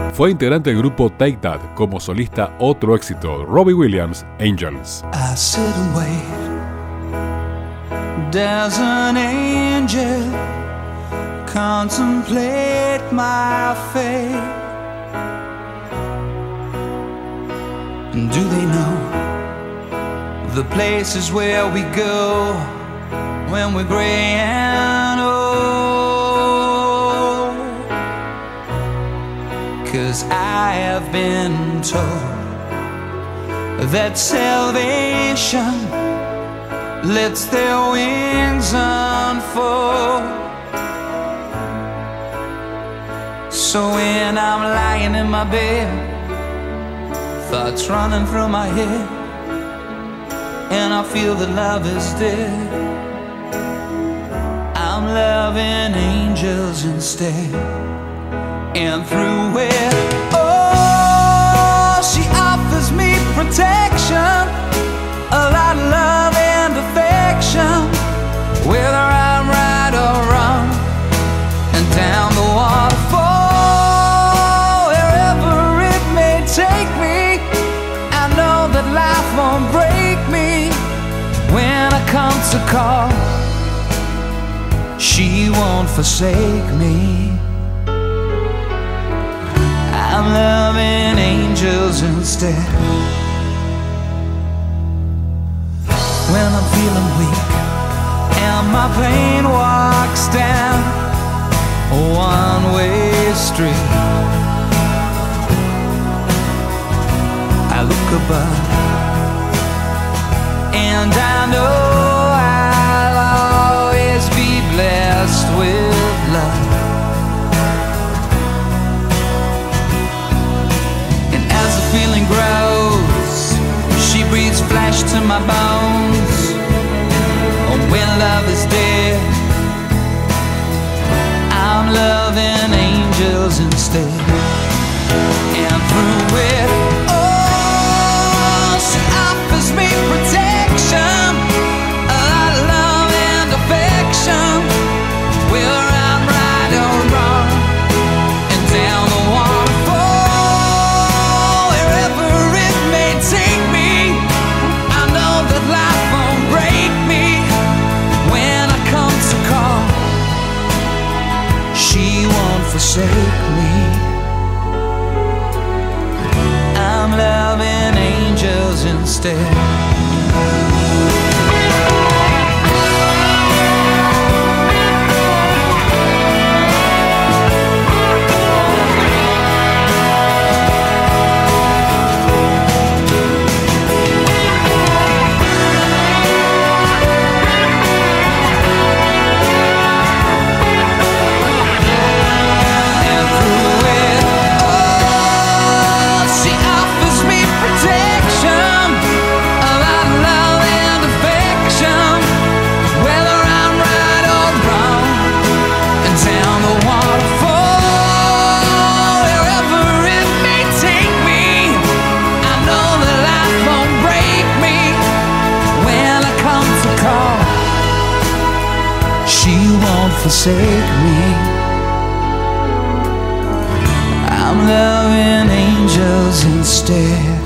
Fue integrante del grupo Take That, como solista otro éxito, Robbie Williams, Angels. I sit and wait. There's an angel, contemplate my fate. And do they know the places where we go when we're gray and old? 'Cause I have been told that salvation lets their wings unfold. So when I'm lying in my bed, thoughts running through my head, and I feel that love is dead, I'm loving angels instead. And through it, oh, she offers me protection, a lot of love and affection, whether I'm right or wrong. And down the waterfall, wherever it may take me, I know that life won't break me. When I come to call, she won't forsake me. I'm loving angels instead. When I'm feeling weak and my pain walks down a one-way street, I look above and I know I'll always be blessed with love. And as the feeling grows, she breathes flesh to my bones. And when love is dead, I'm loving angels instead. And through it, oh, she offers me protection, a lot of love and affection, whether I'm right or wrong. And down the waterfall, wherever it may take me, I know that life won't break me. When I come to call, she won't forsake me. I'm loving angels instead. Forsake me. I'm loving angels instead.